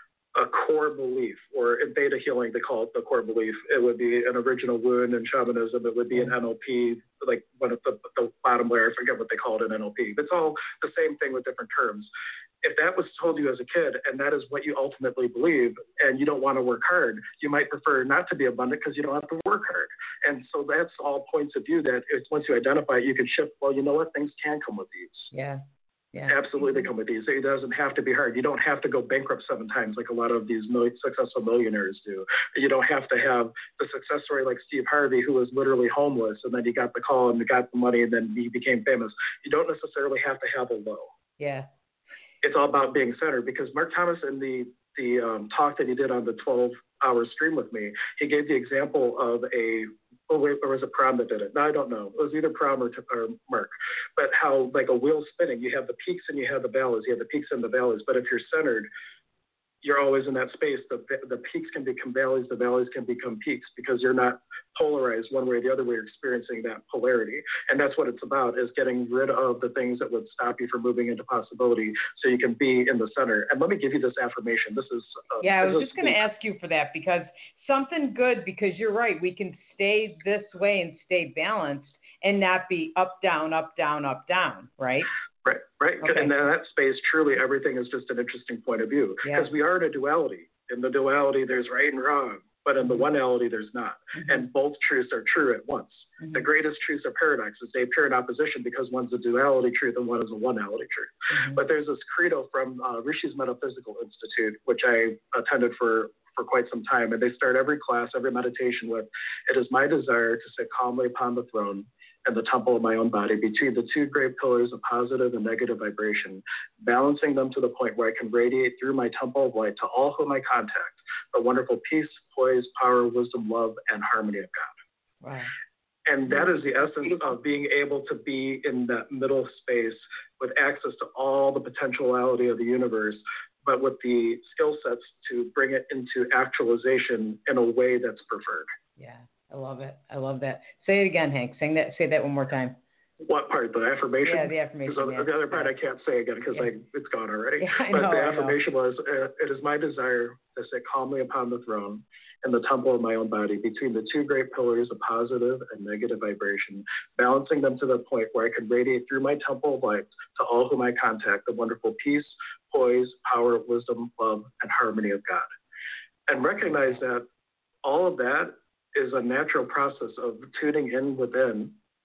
core belief, or in theta healing, they call it the core belief. It would be an original wound in shamanism. It would be an NLP, like one of the bottom layer. I forget what they call it in NLP. It's all the same thing with different terms. If that was told you as a kid, and that is what you ultimately believe, and you don't want to work hard, you might prefer not to be abundant because you don't have to work hard. And so that's all points of view that once you identify it, you can shift, well, you know what, things can come with ease. Yeah. Yeah. Absolutely come with ease. It doesn't have to be hard. You don't have to go bankrupt 7 times like a lot of these successful millionaires do. You don't have to have the success story like Steve Harvey, who was literally homeless, and then he got the call and he got the money, and then he became famous. You don't necessarily have to have a low. Yeah. It's all about being centered, because Mark Thomas, in the talk that he did on the 12-hour stream with me, he gave the example of or was it Prom that did it? No, I don't know. It was either Prom or Mark. But how, like a wheel spinning, you have the peaks and you have the valleys. You have the peaks and the valleys. But if you're centered, you're always in that space. The peaks can become valleys. The valleys can become peaks, because you're not polarized one way or the other way. You're experiencing that polarity. And that's what it's about, is getting rid of the things that would stop you from moving into possibility, so you can be in the center. And let me give you this affirmation. This is I was just going to ask you for that, because something good, because you're right. We can stay this way and stay balanced and not be up, down, up, down, up, down, right? Right. Okay. And in that space, truly everything is just an interesting point of view, because we are in a duality. In the duality, there's right and wrong, but in the one-ality, there's not. Mm-hmm. And both truths are true at once. Mm-hmm. The greatest truths are paradoxes. They appear in opposition because one's a duality truth and one is a one-ality truth. Mm-hmm. But there's this credo from Rishi's Metaphysical Institute, which I attended for quite some time. And they start every class, every meditation with, "It is my desire to sit calmly upon the throne and the temple of my own body, between the 2 great pillars of positive and negative vibration, balancing them to the point where I can radiate through my temple of light to all whom I contact the wonderful peace, poise, power, wisdom, love, and harmony of God." Wow. And that is the essence of being able to be in that middle space with access to all the potentiality of the universe, but with the skill sets to bring it into actualization in a way that's preferred. Yeah. I love it. I love that. Say it again, Hank. Say that one more time. What part? The affirmation? Yeah, the affirmation. The other part I can't say again because it's gone already. Yeah, but the affirmation was, "It is my desire to sit calmly upon the throne in the temple of my own body, between the 2 great pillars of positive and negative vibration, balancing them to the point where I can radiate through my temple of light to all whom I contact the wonderful peace, poise, power, wisdom, love, and harmony of God." And recognize that all of that is a natural process of tuning in within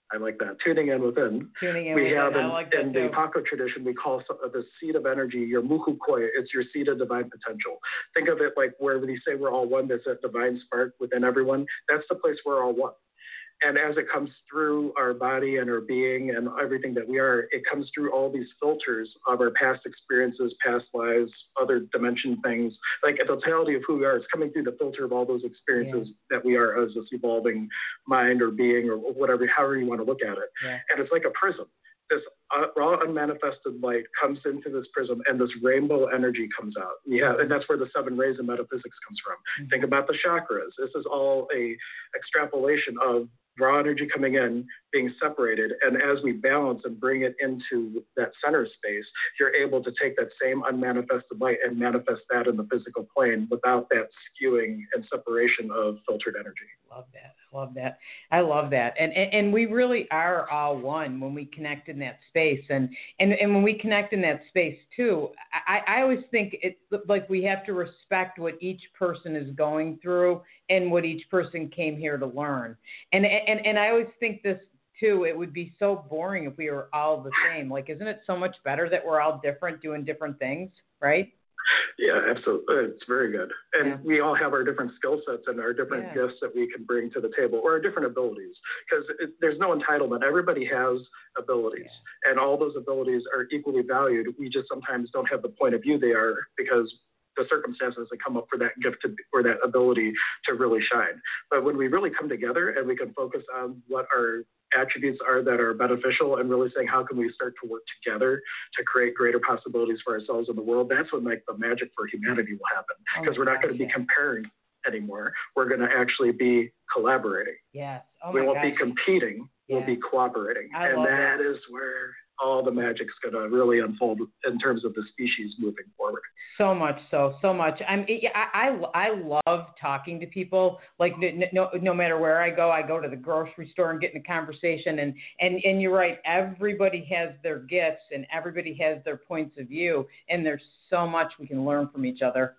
I like that. Tuning in within. Tuning in we within. have I like that in too. the Paco tradition, we call the seed of energy your muhu koya. It's your seed of divine potential. Think of it like where we say we're all one, there's that divine spark within everyone. That's the place where we're all one. And as it comes through our body and our being and everything that we are, it comes through all these filters of our past experiences, past lives, other dimension things. Like a totality of who we are, it's coming through the filter of all those experiences that we are as this evolving mind or being or whatever, however you want to look at it. Yeah. And it's like a prism. This raw unmanifested light comes into this prism and this rainbow energy comes out. Yeah, and that's where the 7 rays of metaphysics comes from. Mm-hmm. Think about the chakras. This is all a extrapolation of raw energy coming in, being separated, and as we balance and bring it into that center space, you're able to take that same unmanifested light and manifest that in the physical plane without that skewing and separation of filtered energy. Love that. Love that. I love that. And we really are all one when we connect in that space. And when we connect in that space too, I always think it's like we have to respect what each person is going through and what each person came here to learn. And I always think this too, it would be so boring if we were all the same. Like, isn't it so much better that we're all different doing different things, right? Yeah, absolutely. It's very good. And we all have our different skill sets and our different gifts that we can bring to the table, or our different abilities, because there's no entitlement. Everybody has abilities, and all those abilities are equally valued. We just sometimes don't have the point of view they are because the circumstances that come up for that gift or that ability to really shine. But when we really come together and we can focus on what our attributes are that are beneficial and really saying how can we start to work together to create greater possibilities for ourselves in the world, that's when like the magic for humanity will happen, because we're not going to be comparing anymore. We're going to actually be collaborating. Yes. We won't be competing. We'll be cooperating. And that is where all the magic's going to really unfold in terms of the species moving forward. So much so much. I love talking to people. Like no matter where I go to the grocery store and get in a conversation. And you're right. Everybody has their gifts and everybody has their points of view. And there's so much we can learn from each other.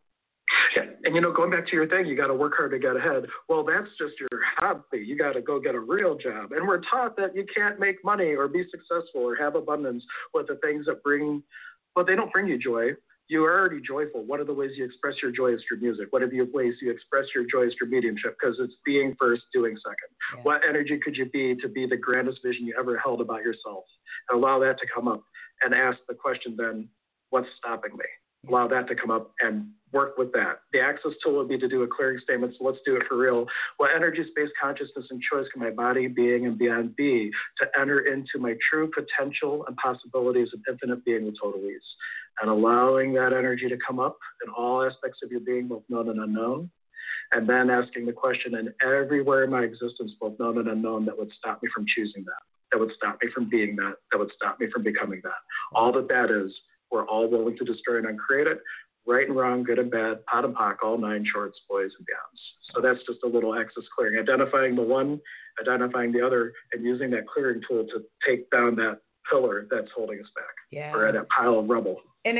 Yeah. And, going back to your thing, you got to work hard to get ahead. Well, that's just your hobby. You got to go get a real job. And we're taught that you can't make money or be successful or have abundance with the things that they don't bring you joy. You are already joyful. What are the ways you express your joy is through music? What are the ways you express your joy is through mediumship? Because it's being first, doing second. Yeah. What energy could you be to be the grandest vision you ever held about yourself? And allow that to come up and ask the question then, what's stopping me? Allow that to come up and work with that. The access tool would be to do a clearing statement, so let's do it for real. What energy, space, consciousness, and choice can my body, being, and beyond be to enter into my true potential and possibilities of infinite being with total ease? And allowing that energy to come up in all aspects of your being, both known and unknown. And then asking the question, and everywhere in my existence, both known and unknown, that would stop me from choosing that would stop me from being that would stop me from becoming that. All that is, we're all willing to destroy and uncreate it. Right and wrong, good and bad, pot and pock, all 9 shorts, boys and beyonds. So that's just a little access clearing, identifying the one, identifying the other, and using that clearing tool to take down that pillar that's holding us back, or that pile of rubble. And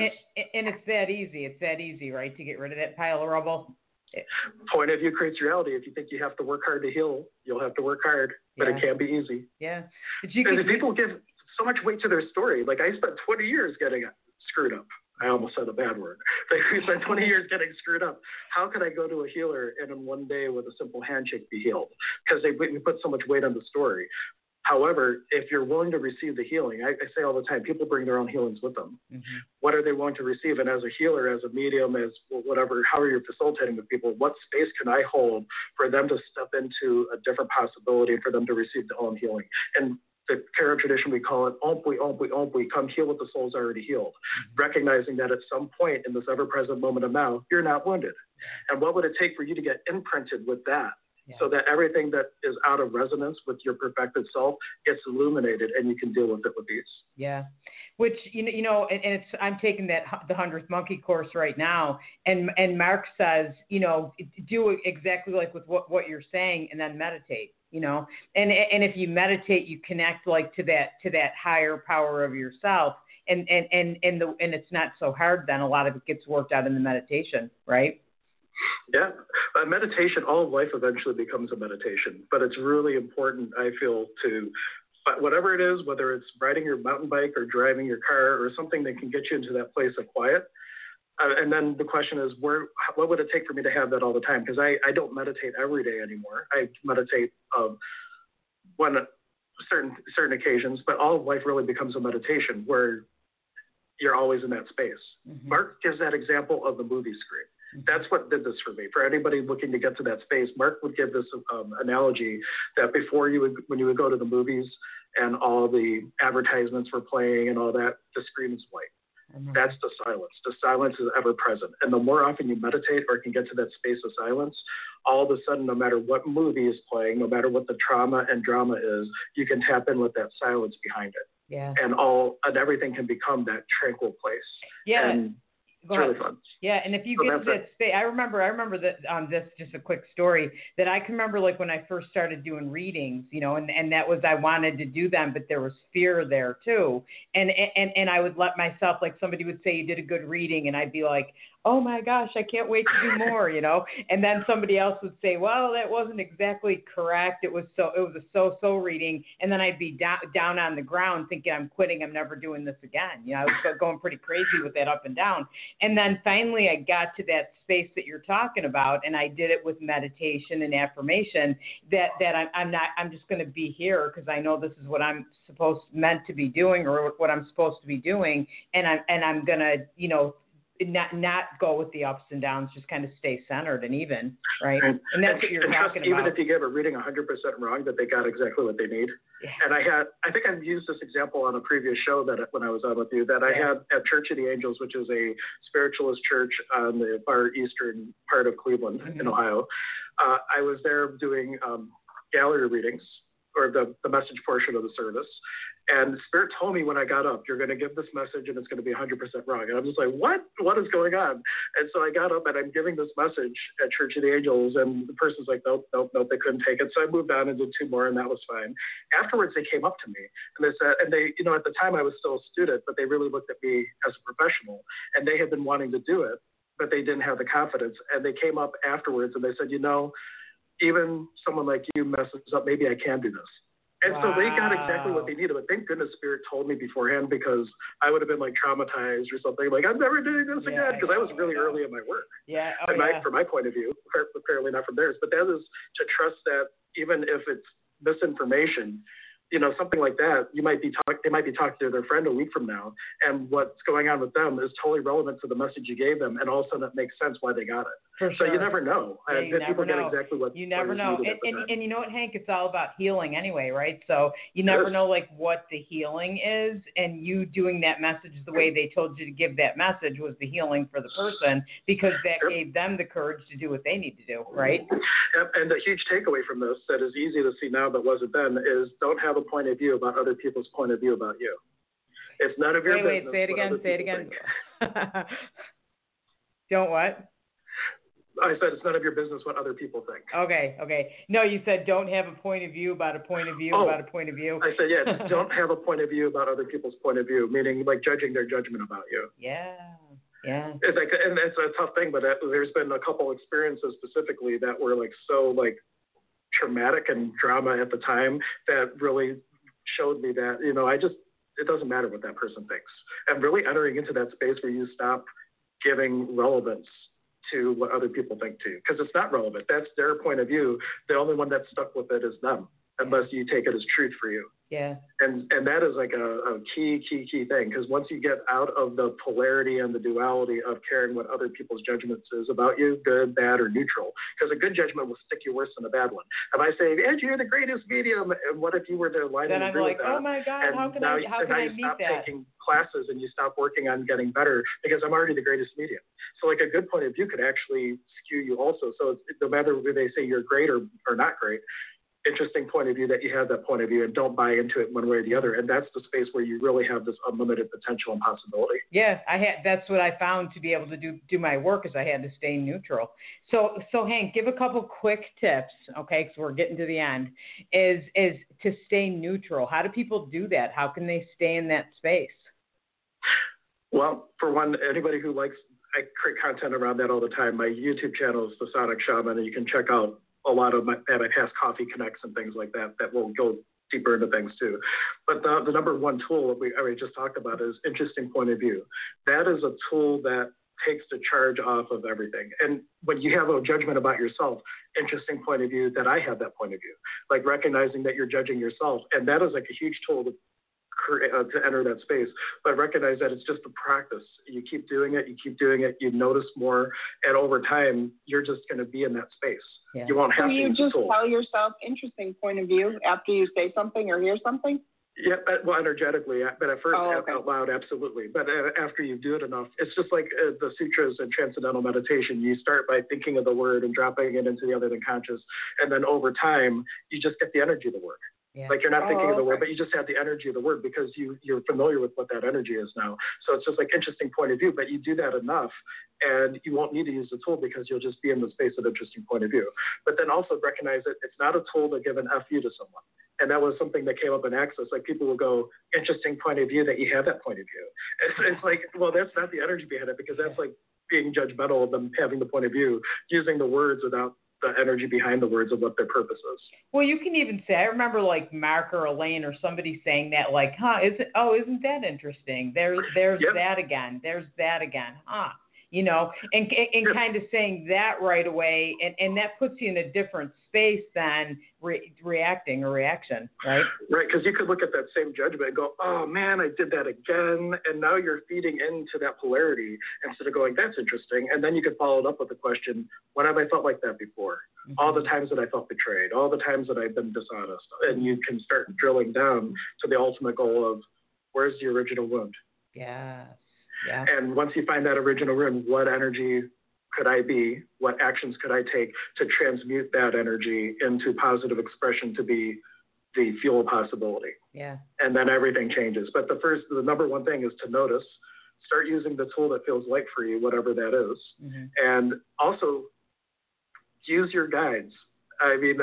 it's that easy. It's that easy, right, to get rid of that pile of rubble? Point of view creates reality. If you think you have to work hard to heal, you'll have to work hard, but it can be easy. Yeah. And people give so much weight to their story. Like, I spent 20 years getting screwed up. I almost said a bad word. Like, we spent 20 years getting screwed up. How could I go to a healer and in one day with a simple handshake be healed? Because we put so much weight on the story. However, if you're willing to receive the healing, I say all the time, people bring their own healings with them. Mm-hmm. What are they willing to receive? And as a healer, as a medium, as whatever, however you're facilitating with people, what space can I hold for them to step into a different possibility and for them to receive their own healing? And the Karen tradition, we call it ompui, ompui, ompui, come heal what the soul's already healed. Mm-hmm. Recognizing that at some point in this ever-present moment of now, you're not wounded. And what would it take for you to get imprinted with that? So that everything that is out of resonance with your perfected self gets illuminated and you can deal with it with ease. Yeah. Which, and I'm taking the 100th Monkey course right now. And Mark says, do exactly like with what you're saying and then meditate, and if you meditate, you connect like to that higher power of yourself. And it's not so hard then. A lot of it gets worked out in the meditation, right? Yeah, meditation, all of life eventually becomes a meditation, but it's really important, I feel, to whatever it is, whether it's riding your mountain bike or driving your car or something that can get you into that place of quiet. And then the question is, what would it take for me to have that all the time? Because I don't meditate every day anymore. I meditate when certain occasions, but all of life really becomes a meditation where you're always in that space. Mm-hmm. Mark gives that example of the movie screen. That's what did this for me. For anybody looking to get to that space, Mark would give this analogy that before when you would go to the movies and all the advertisements were playing and all that, the screen is white. Mm-hmm. That's the silence. The silence is ever present. And the more often you meditate or can get to that space of silence, all of a sudden, no matter what movie is playing, no matter what the trauma and drama is, you can tap in with that silence behind it. Yeah. And everything can become that tranquil place. Yeah. And it's really fun. Yeah, and if you get to that space, I remember that this just a quick story that I can remember, like when I first started doing readings, and that was, I wanted to do them, but there was fear there too, and I would let myself, like somebody would say you did a good reading, and I'd be like, oh my gosh, I can't wait to do more, and then somebody else would say, well, that wasn't exactly correct. It was a so-so reading, and then I'd be down on the ground thinking I'm quitting, I'm never doing this again. I was going pretty crazy with that up and down. And then finally I got to that space that you're talking about, and I did it with meditation and affirmation that I'm just going to be here because I know this is what I'm meant to be doing or what I'm supposed to be doing, and I'm going to, not go with the ups and downs, just kind of stay centered and even, right? And that's what you're talking about. Even if you give a reading 100% wrong, that they got exactly what they need. Yeah. And I think I've used this example on a previous show that when I was on with you, that I had at Church of the Angels, which is a spiritualist church on the far eastern part of Cleveland in Ohio. I was there doing gallery readings, or the message portion of the service. And Spirit told me when I got up, you're going to give this message and it's going to be 100% wrong. And I'm just like, what? What is going on? And so I got up and I'm giving this message at Church of the Angels, and the person's like, nope, they couldn't take it. So I moved on and did 2 more, and that was fine. Afterwards, they came up to me and they said, and they, at the time I was still a student, but they really looked at me as a professional, and they had been wanting to do it, but they didn't have the confidence. And they came up afterwards and they said, even someone like you messes up, maybe I can do this. And so they got exactly what they needed. But thank goodness Spirit told me beforehand, because I would have been like traumatized or something. Like, I'm never doing this again, because I was really early in my work. Yeah. From my point of view, apparently not from theirs. But that is to trust that even if it's misinformation, something like that, they might be talking to their friend a week from now, and what's going on with them is totally relevant to the message you gave them, and all of a sudden it makes sense why they got it. For so sure. you never know. Yeah, you never know. Get exactly what you never know. And you know what, Hank? It's all about healing anyway, right? So you never know like what the healing is, and you doing that message the way they told you to give that message was the healing for the person, because that gave them the courage to do what they need to do, right? And the huge takeaway from this that is easy to see now but wasn't then is don't have a point of view about other people's point of view about you. It's none of your business. Wait, say it again. Don't what? I said it's none of your business what other people think. Okay. No, you said don't have a point of view about a point of view about a point of view. I said, don't have a point of view about other people's point of view, meaning like judging their judgment about you. Yeah. It's like, and it's a tough thing, but there's been a couple experiences specifically that were like so like traumatic and drama at the time that really showed me that, it doesn't matter what that person thinks. And really entering into that space where you stop giving relevance to what other people think too, because it's not relevant. That's their point of view. The only one that's stuck with it is them, unless you take it as truth for you. Yeah. And that is like a key thing, because once you get out of the polarity and the duality of caring what other people's judgments is about you, good, bad, or neutral, because a good judgment will stick you worse than a bad one. If I say, Ed, you're the greatest medium, and what if you were to line and agree with that? Then I'm like, oh my God, how can I meet that? Now you stop taking classes and you stop working on getting better because I'm already the greatest medium. So like a good point of view could actually skew you also. So it's, no matter whether they say you're great or not great, interesting point of view that you have that point of view and don't buy into it one way or the other. And that's the space where you really have this unlimited potential and possibility. Yeah, that's what I found to be able to do my work, is I had to stay neutral. So Hank, give a couple quick tips, okay, because we're getting to the end, is to stay neutral. How do people do that? How can they stay in that space? Well, for one, anybody who likes I create content around that all the time. My YouTube channel is The Sonic Shaman, and you can check out a lot of my past coffee connects and things like that that will go deeper into things too. But the number one tool we just talked about is interesting point of view. That is a tool that takes the charge off of everything. And when you have a judgment about yourself, interesting point of view, that I have that point of view, like recognizing that you're judging yourself. And that is like a huge tool to enter that space, but recognize that it's just a practice. You keep doing it, you notice more, and over time, you're just going to be in that space. Yeah. You won't have to use the tool. You just tell yourself interesting point of view after you say something or hear something? Yeah, well, energetically, but at first out loud, absolutely. But after you do it enough, it's just like the sutras and transcendental meditation. You start by thinking of the word and dropping it into the other than conscious, and then over time, you just get the energy of the word. Yeah. Like you're not thinking of the word, but you just have the energy of the word because you're familiar with what that energy is now. So it's just like interesting point of view, but you do that enough and you won't need to use the tool because you'll just be in the space of interesting point of view. But then also recognize that it's not a tool to give an FU to someone. And that was something that came up in Access. Like people will go, interesting point of view that you have that point of view. It's like, well, that's not the energy behind it because that's like being judgmental of them having the point of view, using the words without the energy behind the words of what their purpose is. Well, you can even say, I remember like Mark or Elaine or somebody saying that, like, isn't that interesting? There's that again. There's that again. You know, and kind of saying that right away, and that puts you in a different space than reacting or reaction, right? Right, because you could look at that same judgment and go, oh man, I did that again, and now you're feeding into that polarity instead of going, that's interesting, and then you could follow it up with the question, when have I felt like that before? Mm-hmm. All the times that I felt betrayed, all the times that I've been dishonest, and you can start drilling down to the ultimate goal of, where's the original wound? Yes. Yeah. And once you find that original wound, what energy could I be? What actions could I take to transmute that energy into positive expression to be the fuel of possibility? Yeah. And then everything changes. But the number one thing is to notice, start using the tool that feels light for you, whatever that is. Mm-hmm. And also use your guides. I mean,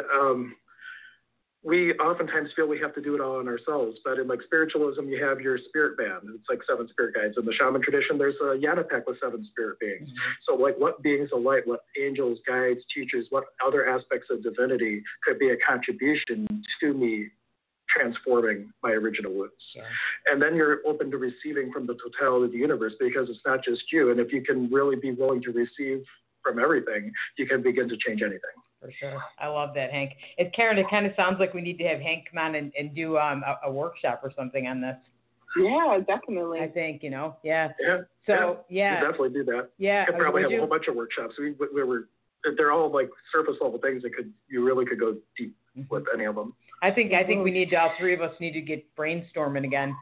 we oftentimes feel we have to do it all on ourselves, but in like spiritualism, you have your spirit band. It's like 7 spirit guides. In the shaman tradition, there's a Yanapek with 7 spirit beings. Mm-hmm. So like what beings of light, what angels, guides, teachers, what other aspects of divinity could be a contribution to me transforming my original wounds. Yeah. And then you're open to receiving from the totality of the universe because it's not just you. And if you can really be willing to receive from everything, you can begin to change anything. For sure. I love that, Hank. Karen, it kind of sounds like we need to have Hank come on and do a workshop or something on this. Yeah, definitely. I think, yeah. Yeah. So, yeah. We'll definitely do that. Yeah. And probably have a whole bunch of workshops. They're all like surface level things that you really could go deep with any of them. I think we need all three of us need to get brainstorming again.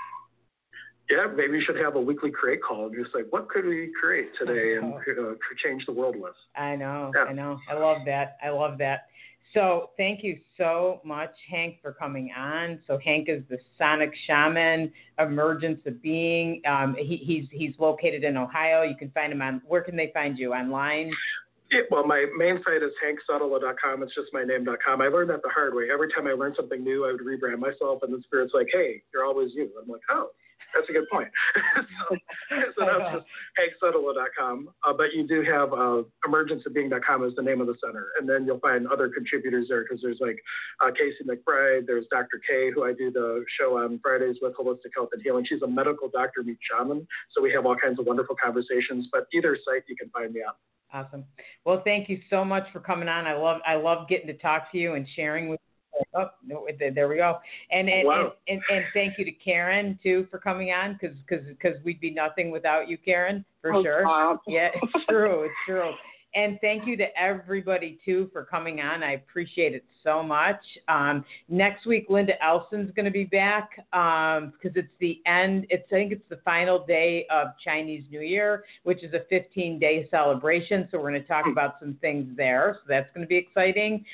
Yeah, maybe we should have a weekly create call and just like, what could we create today and change the world with? I know. I love that. So thank you so much, Hank, for coming on. So Hank is the Sonic Shaman, Emergence of Being. He's located in Ohio. You can find him where can they find you? Online? Yeah, well, my main site is hanksutala.com. It's just my name.com. I learned that the hard way. Every time I learned something new, I would rebrand myself, and the Spirit's like, hey, you're always you. I'm like, oh. That's a good point. so that's just hanksutala.com. But you do have emergenceofbeing.com is the name of the center. And then you'll find other contributors there because there's like Casey McBride. There's Dr. K, who I do the show on Fridays with Holistic Health and Healing. She's a medical doctor meet shaman. So we have all kinds of wonderful conversations. But either site you can find me on. Awesome. Well, thank you so much for coming on. I love getting to talk to you and sharing with you. Oh, no, there we go. And thank you to Karen too for coming on because we'd be nothing without you, Karen, for sure. Wow. Yeah, it's true. And thank you to everybody too for coming on. I appreciate it so much. Next week, Linda Elson's going to be back because it's the end. I think it's the final day of Chinese New Year, which is a 15-day celebration. So we're going to talk about some things there. So that's going to be exciting.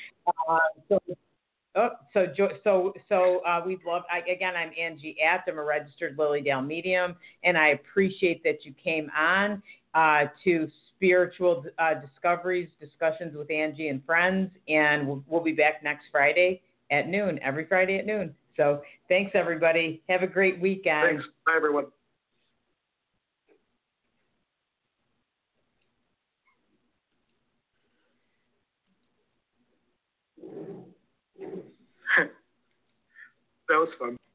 We'd love, again, I'm Angie Apt. I'm a registered Lily Dale medium, and I appreciate that you came on to Spiritual Discussions with Angie and Friends, and we'll be back next Friday at noon, every Friday at noon. So thanks, everybody. Have a great weekend. Thanks. Bye, everyone. was fun.